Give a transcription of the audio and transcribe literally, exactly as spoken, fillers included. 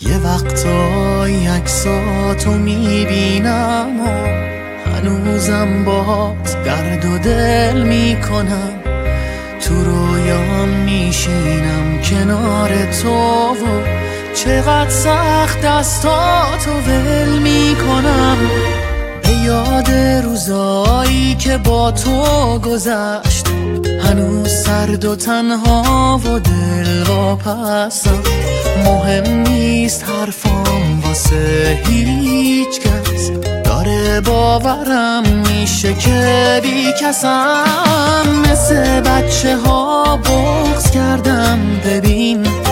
یه وقتایی عکساتو میبینم و هنوزم باهات درد و دل میکنم. تو رویام میشینم کنار تو و چقدر سخت دستاتو ول میکنم. به یاد روزایی که با تو گذشت هنوز سرد و تنها و دل واپسم. مهم نیست حرفام واسه هیچ کس، داره باورم میشه که بی کسم. مثل بچه ها بغض کردم ببین